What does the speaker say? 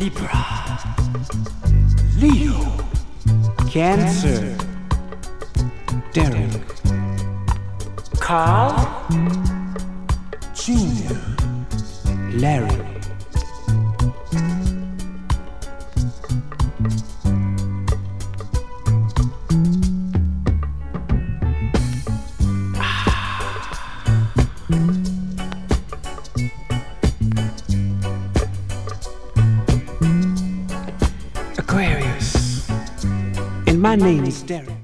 Libra, Leo, Cancer, Derek, Carl, Junior, Larry, Aquarius, and my name is Derek.